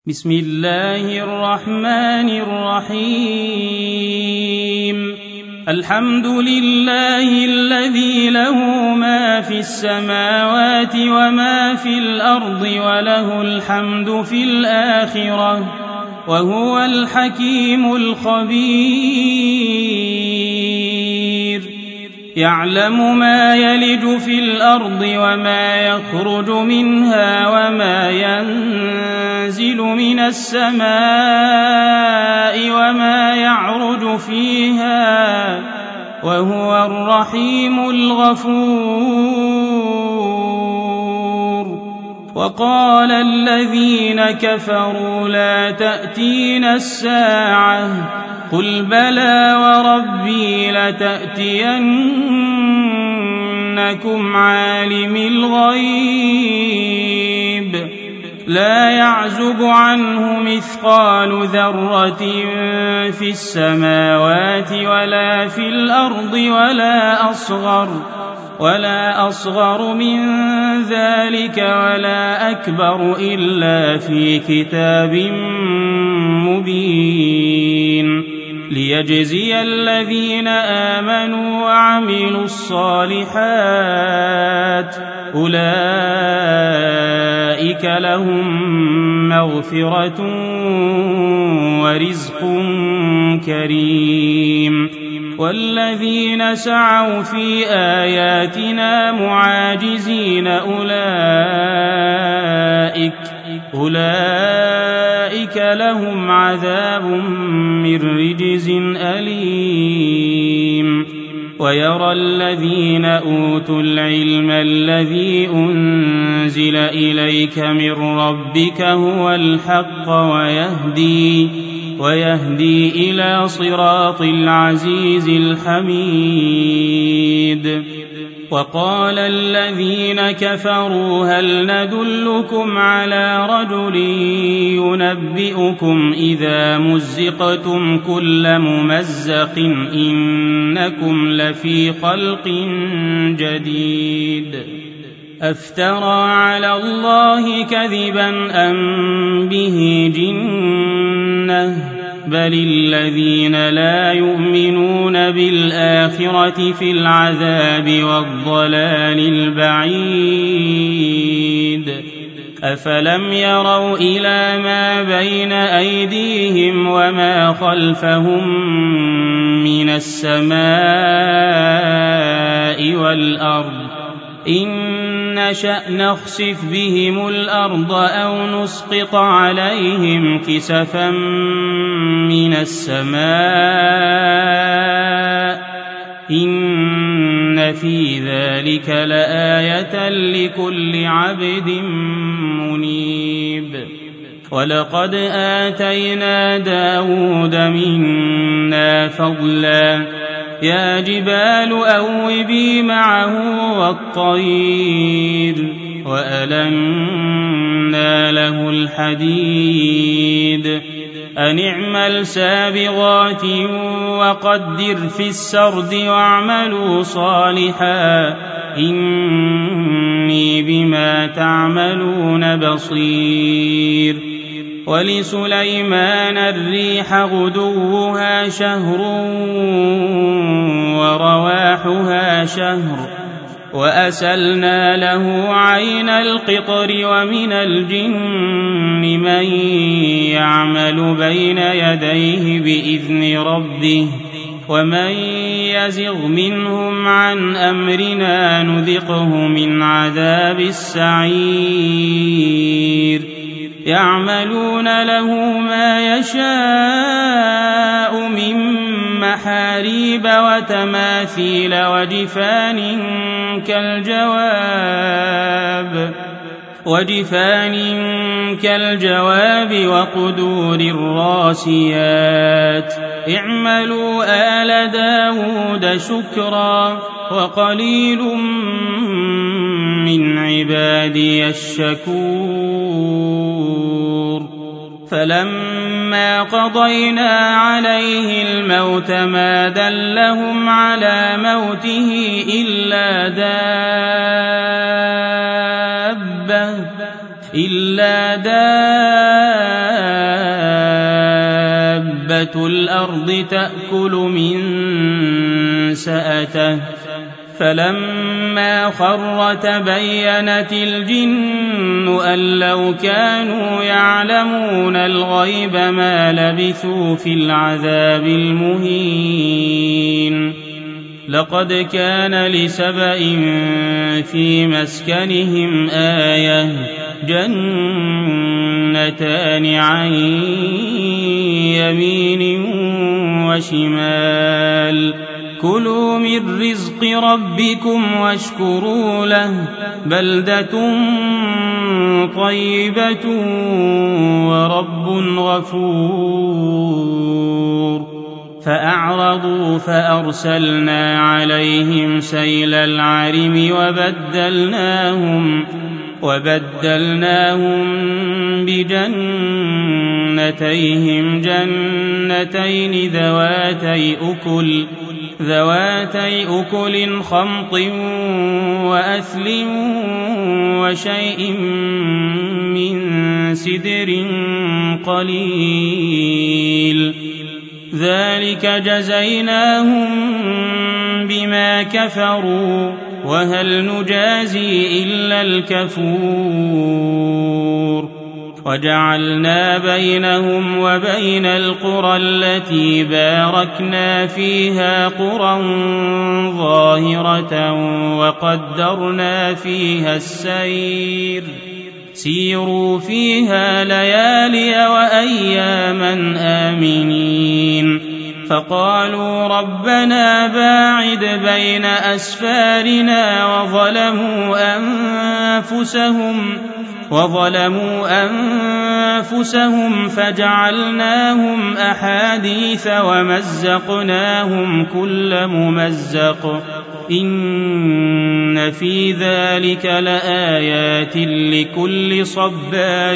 بسم الله الرحمن الرحيم الحمد لله الذي له ما في السماوات وما في الأرض وله الحمد في الآخرة وهو الحكيم الخبير يعلم ما يلج في الأرض وما يخرج منها وما ينزل من السماء وما يعرج فيها وهو الرحيم الغفور وقال الذين كفروا لا تأتينا الساعة قل بلى وربي لتأتينكم عالم الغيب لا يعزب عنه مثقال ذرة في السماوات ولا في الأرض ولا أصغر من ذلك ولا أكبر إلا في كتاب مبين ليجزي الذين آمنوا وعملوا الصالحات أولئك لهم مغفرة ورزق كريم والذين سعوا في آياتنا معاجزين أولئك لهم عذاب من رجز أليم ويرى الذين أوتوا العلم الذي أنزل إليك من ربك هو الحق ويهدي إلى صراط العزيز الحميد وقال الذين كفروا هل ندلكم على رجل ينبئكم إذا مزقتم كل ممزق إنكم لفي خلق جديد أفترى على الله كذبا أم به جنة بل الذين لا يؤمنون بالآخرة في العذاب والضلال البعيد أفلم يروا إلى ما بين أيديهم وما خلفهم من السماء والأرض إن نشأ نخسف بهم الأرض أو نسقط عليهم كسفا من السماء إن في ذلك لآية لكل عبد منيب ولقد آتينا داود منا فضلا يا جبال أوبي معه والطير وألنا له الحديد أن اعمل سابغات وقدر في السرد واعملوا صالحا إني بما تعملون بصير ولسليمان الريح غدوها شهر ورواحها شهر وأسلنا له عين القطر ومن الجن من يعمل بين يديه بإذن ربه ومن يزغ منهم عن أمرنا نذقه من عذاب السعير يعملون له ما يشاء من محاريب وتماثيل وجفان كالجواب وقدور الراسيات اعملوا آل داود شكرا وقليل من عبادي الشكور فلما قضينا عليه الموت ما دلهم على موته إلا دابة دابة الأرض تأكل من سأته فلما خر تبينت الجن أن لو كانوا يعلمون الغيب ما لبثوا في العذاب المهين لقد كان لسبإ في مسكنهم آية جنتان عن يمين وشمال كلوا من رزق ربكم واشكروا له بلدة طيبة ورب غفور فأعرضوا فأرسلنا عليهم سيل العرم وبدلناهم بجنتيهم جنتين ذواتي أكل خمط وأثل وشيء من سدر قليل ذلك جزيناهم بما كفروا وهل نجازي إلا الكفور وجعلنا بينهم وبين القرى التي باركنا فيها قرى ظاهرة وقدرنا فيها السير سيروا فيها ليالي وأياما آمنين فقالوا ربنا باعد بين أسفارنا وظلموا أنفسهم فجعلناهم أحاديث ومزقناهم كل ممزق إن في ذلك لآيات لكل صبار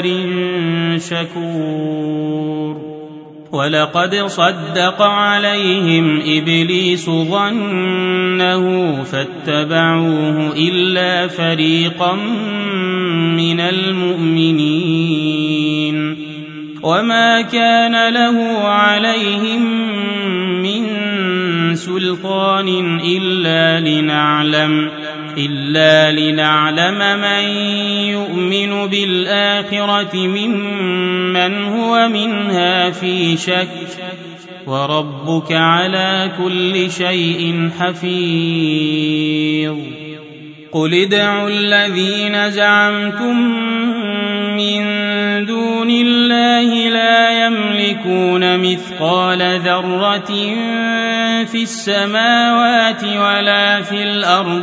شكور ولقد صدق عليهم إبليس ظنه فاتبعوه إلا فريقا من المؤمنين وما كان له عليهم من سلطان إلا لنعلم من يؤمن بالآخرة ممن هو منها في شك وربك على كل شيء حفيظ قل ادعوا الذين زعمتم من دون الله لا يملكون مثقال ذرة في السماوات ولا في الأرض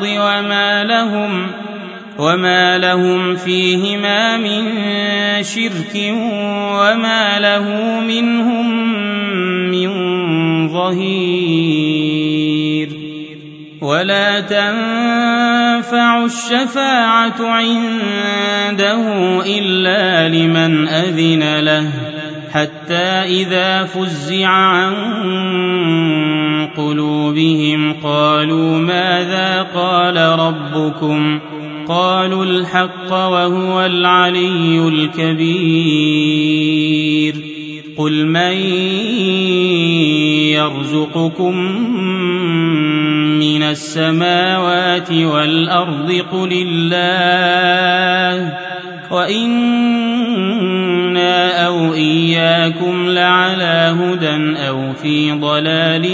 وما لهم فيهما من شرك وما له منهم من ظهير ولا تنفع الشفاعة عنده إلا لمن أذن له حتى إذا فزع عن قلوبهم قالوا ماذا قال ربكم قالوا الحق وهو العلي الكبير قل من يرزقكم من السماوات والأرض قل الله وإنا أو إياكم لعلى هدى أو في ضلال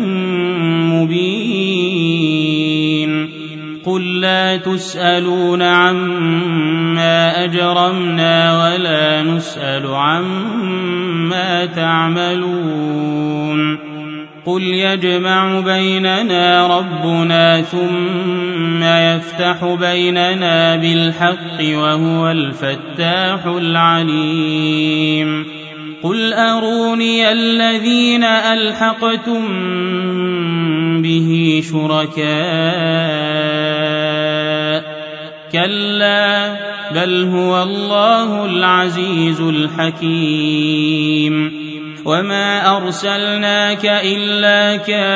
مبين قل لا تسألون عما أجرمنا ولا نسأل عما تعملون قل يجمع بيننا ربنا ثم يفتح بيننا بالحق وهو الفتاح العليم قل أروني الذين ألحقتم به شركاء كلا بل هو الله العزيز الحكيم وما أرسلناك إلا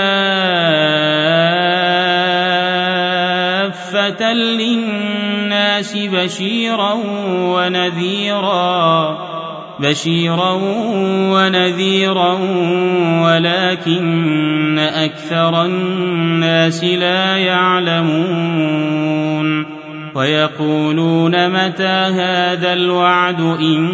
كافة للناس بشيرا ونذيرا بشيرا ونذيرا ولكن أكثر الناس لا يعلمون ويقولون متى هذا الوعد إن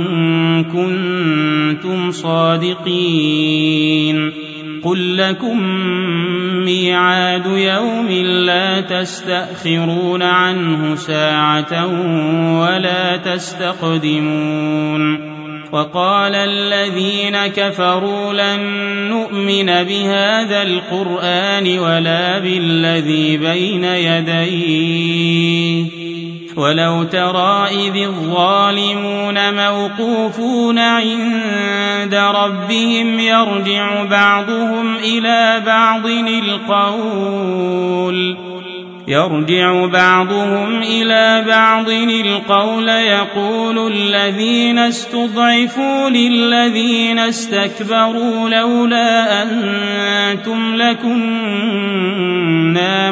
كنتم صادقين قل لكم ميعاد يوم لا تستأخرون عنه ساعة ولا تستقدمون وقال الذين كفروا لن نؤمن بهذا القرآن ولا بالذي بين يديه ولو ترى إذ الظالمون موقوفون عند ربهم يرجع بعضهم إلى بعض القول يقول الذين استضعفوا للذين استكبروا لولا أنتم لكنا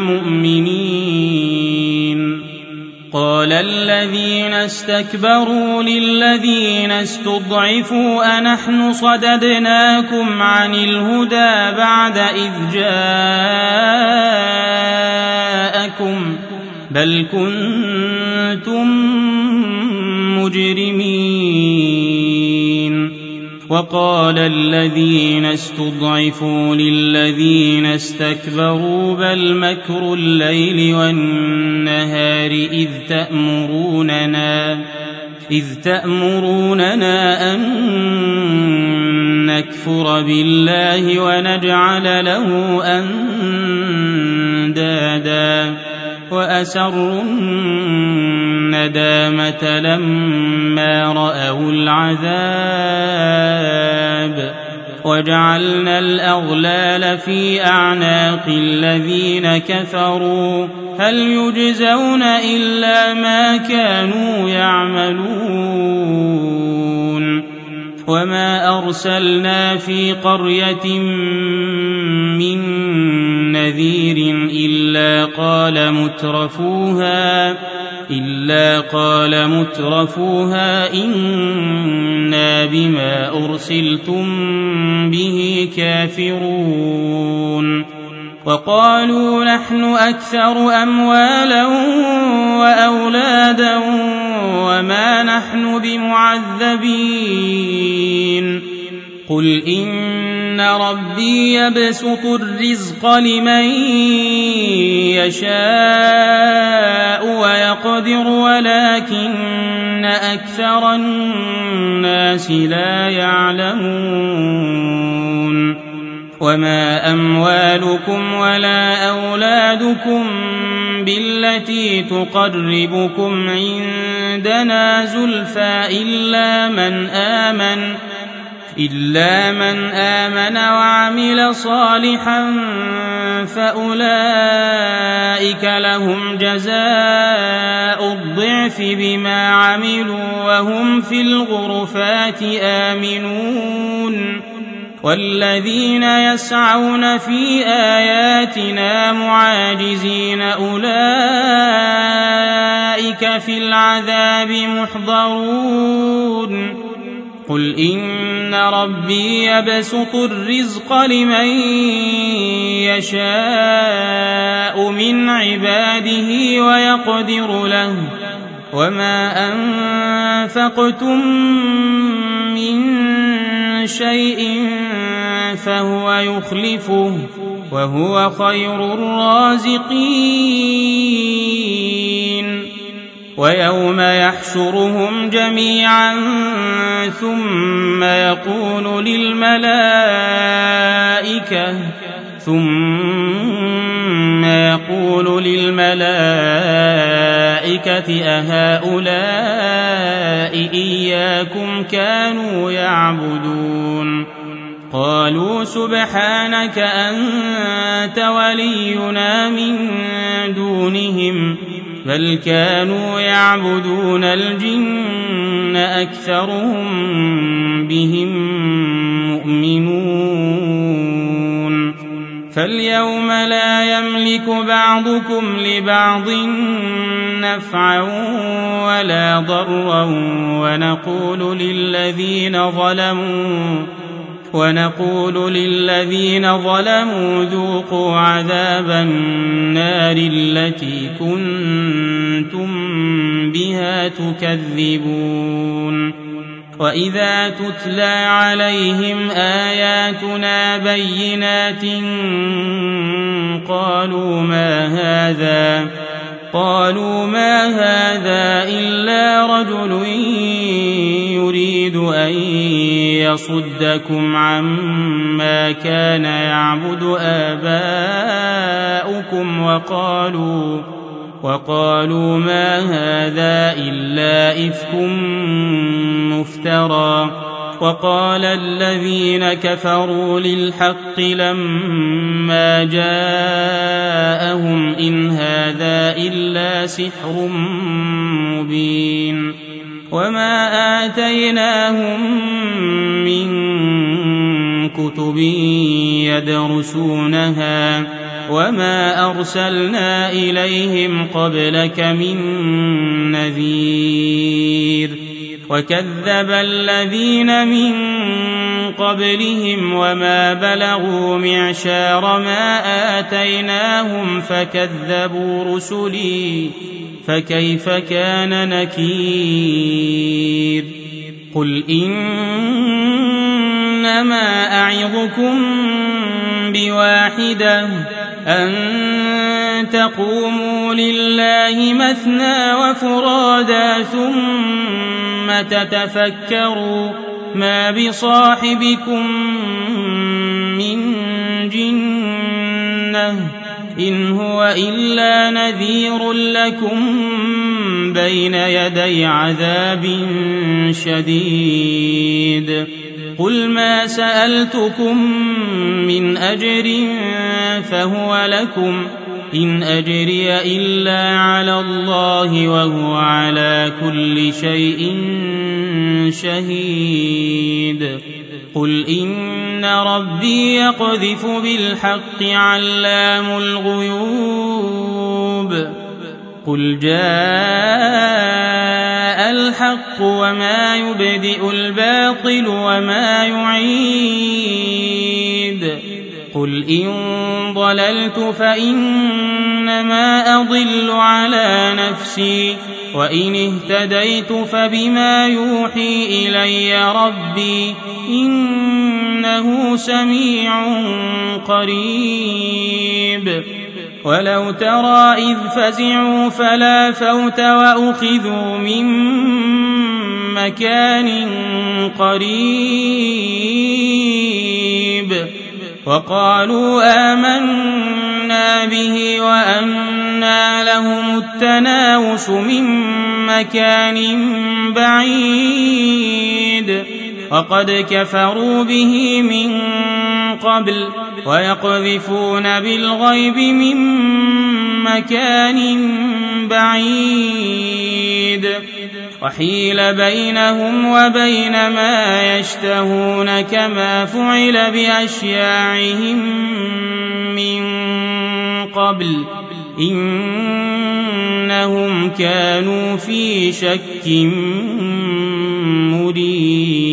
مؤمنين قال الذين استكبروا للذين استضعفوا أنحن صددناكم عن الهدى بعد إذ جاءكم بل كنتم مجرمين وقال الذين استضعفوا للذين استكبروا بل مكر الليل والنهار إذ تأمروننا أن نكفر بالله ونجعل له أندادا وأسروا الندامة لما رأوا العذاب وجعلنا الأغلال في أعناق الذين كفروا هل يجزون إلا ما كانوا يعملون وما أرسلنا في قرية من نذير إلا قال مترفوها إنا بما أرسلتم به كافرون وقالوا نحن أكثر أموالا وأولادا وما نحن بمعذبين قل إن ربي يبسط الرزق لمن يشاء ويقدر ولكن أكثر الناس لا يعلمون وما أموالكم ولا أولادكم بالتي تقربكم عندنا زلفى إلا من آمن وعمل صالحا فأولئك لهم جزاء الضعف بما عملوا وهم في الغرفات آمنون والذين يسعون في آياتنا معاجزين أولئك في العذاب محضرون قل إن ربي يبسط الرزق لمن يشاء من عباده ويقدر له وما أنفقتم من شيء فهو يخلفه وهو خير الرازقين ويوم يحشرهم جميعا ثم يقول للملائكة أهؤلاء إياكم كانوا يعبدون قالوا سبحانك أنت ولينا من دونهم بل كانوا يعبدون الجن أكثرهم بهم مؤمنون فاليوم لا يملك بعضكم لبعض نفعا ولا ضرا ونقول للذين ظلموا ذوقوا عذاب النار التي كنتم بها تكذبون وإذا تتلى عليهم آياتنا بينات قالوا ما هذا إلا رجل يريد أن يصدكم عما كان يعبد آباؤكم وقالوا ما هذا إلا إفك مفترى وقال الذين كفروا للحق لما جاءهم إن هذا إلا سحر مبين وما آتيناهم من كتب يدرسونها وما أرسلنا إليهم قبلك من نذير وكذب الذين من قبلهم وما بلغوا معشار ما آتيناهم فكذبوا رسلي فكيف كان نكير قل إنما أعظكم بواحدة أن تقوموا لله مثنى وفرادا ثم تتفكروا ما بصاحبكم من جنة إن هو إلا نذير لكم بين يدي عذاب شديد قل ما سألتكم من أجر فهو لكم إن أجري إلا على الله وهو على كل شيء شهيد قل إن ربي يقذف بالحق علام الغيوب قل جاء الحق وما يبدئ الباطل وما يعيد قل إن ضللت فإنما أضل على نفسي وإن اهتديت فبما يوحي إلي ربي إنه سميع قريب ولو ترى إذ فزعوا فلا فوت وأخذوا من مكان قريب وقالوا آمنا به وأنى لهم التناوش من مكان بعيد وقد كفروا به من قبل ويقذفون بالغيب من مكان بعيد وحيل بينهم وبين ما يشتهون كما فعل بأشياعهم من قبل إنهم كانوا في شك مريب